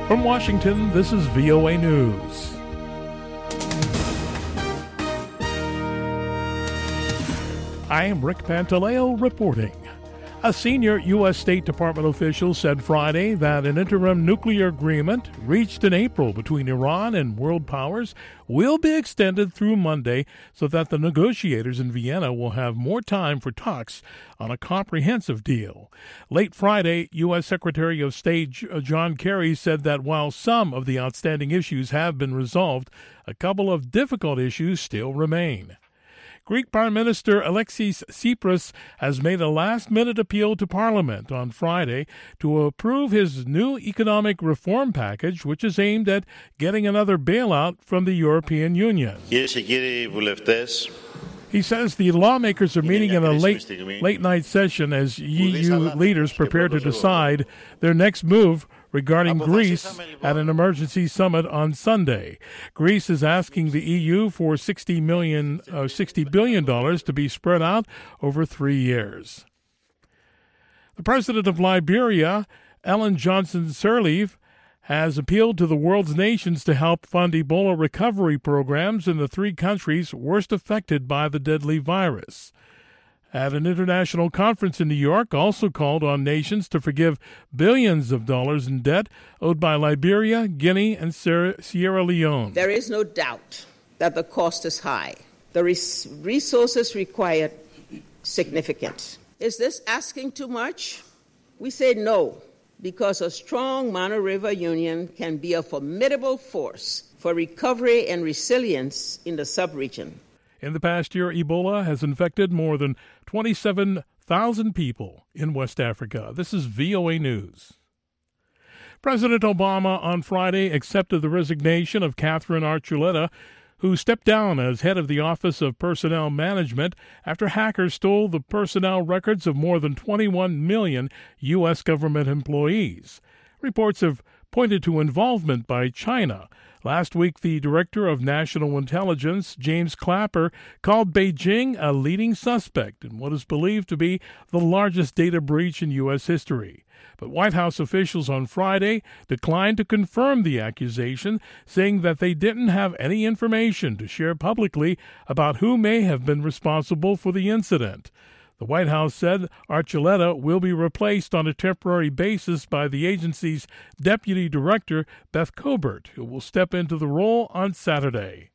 From Washington, this is VOA News. I am Rick Pantaleo reporting. A senior U.S. State Department official said Friday that an interim nuclear agreement reached in April between Iran and world powers will be extended through Monday so that the negotiators in Vienna will have more time for talks on a comprehensive deal. Late Friday, U.S. Secretary of State John Kerry said that while some of the outstanding issues have been resolved, a couple of difficult issues still remain. Greek Prime Minister Alexis Tsipras has made a last-minute appeal to Parliament on Friday to approve his new economic reform package, which is aimed at getting another bailout from the European Union. He says the lawmakers are meeting in a late-night session as EU leaders prepare to decide their next move regarding Greece at an emergency summit on Sunday. Greece is asking the EU for $60 billion to be spread out over 3 years. The president of Liberia, Ellen Johnson Sirleaf, has appealed to the world's nations to help fund Ebola recovery programs in the 3 countries worst affected by the deadly virus. At an international conference in New York, also called on nations to forgive billions of dollars in debt owed by Liberia, Guinea, and Sierra Leone. There is no doubt that the cost is high. The resources required significant. Is this asking too much? We say no, because a strong Mano River Union can be a formidable force for recovery and resilience in the sub-region. In the past year, Ebola has infected more than 27,000 people in West Africa. This is VOA News. President Obama on Friday accepted the resignation of Catherine Archuleta, who stepped down as head of the Office of Personnel Management after hackers stole the personnel records of more than 21 million U.S. government employees. Reports have pointed to involvement by China. Last week, the Director of National Intelligence, James Clapper, called Beijing a leading suspect in what is believed to be the largest data breach in U.S. history. But White House officials on Friday declined to confirm the accusation, saying that they didn't have any information to share publicly about who may have been responsible for the incident. The White House said Archuleta will be replaced on a temporary basis by the agency's Deputy Director, Beth Cobert, who will step into the role on Saturday.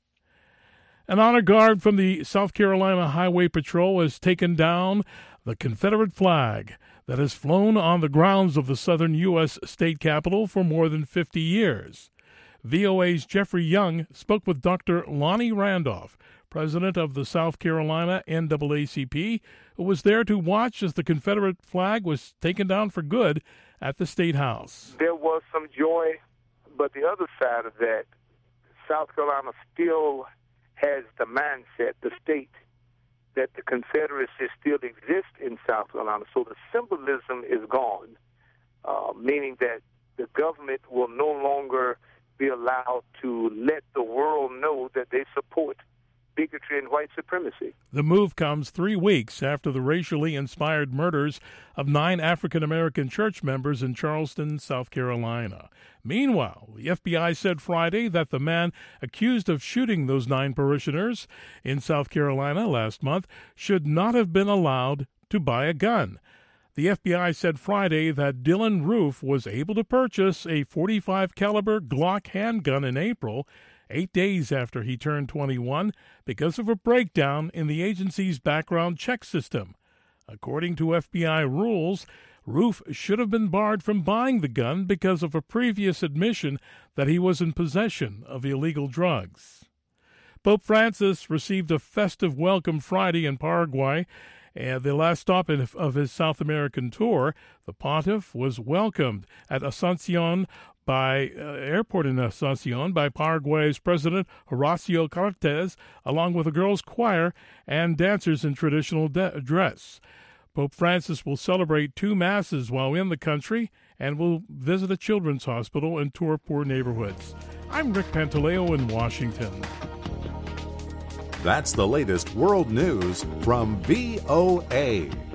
An honor guard from the South Carolina Highway Patrol has taken down the Confederate flag that has flown on the grounds of the southern U.S. state capitol for more than 50 years. VOA's Jeffrey Young spoke with Dr. Lonnie Randolph, president of the South Carolina NAACP, who was there to watch as the Confederate flag was taken down for good at the State House. There was some joy, but the other side of that, South Carolina still has the mindset, the state, that the Confederacy still exists in South Carolina. So the symbolism is gone, meaning that the government will no longer be allowed to let the world know that they support bigotry and white supremacy. The move comes 3 weeks after the racially inspired murders of 9 African-American church members in Charleston, South Carolina. Meanwhile, the FBI said Friday that the man accused of shooting those 9 parishioners in South Carolina last month should not have been allowed to buy a gun. The FBI said Friday that Dylan Roof was able to purchase a .45 caliber Glock handgun in April, 8 days after he turned 21, because of a breakdown in the agency's background check system. According to FBI rules, Roof should have been barred from buying the gun because of a previous admission that he was in possession of illegal drugs. Pope Francis received a festive welcome Friday in Paraguay, and the last stop of his South American tour. The pontiff was welcomed at Asunción airport in Asunción by Paraguay's President Horacio Cartes, along with a girls' choir and dancers in traditional dress. Pope Francis will celebrate 2 masses while in the country and will visit a children's hospital and tour poor neighborhoods. I'm Rick Pantaleo in Washington. That's the latest world news from VOA.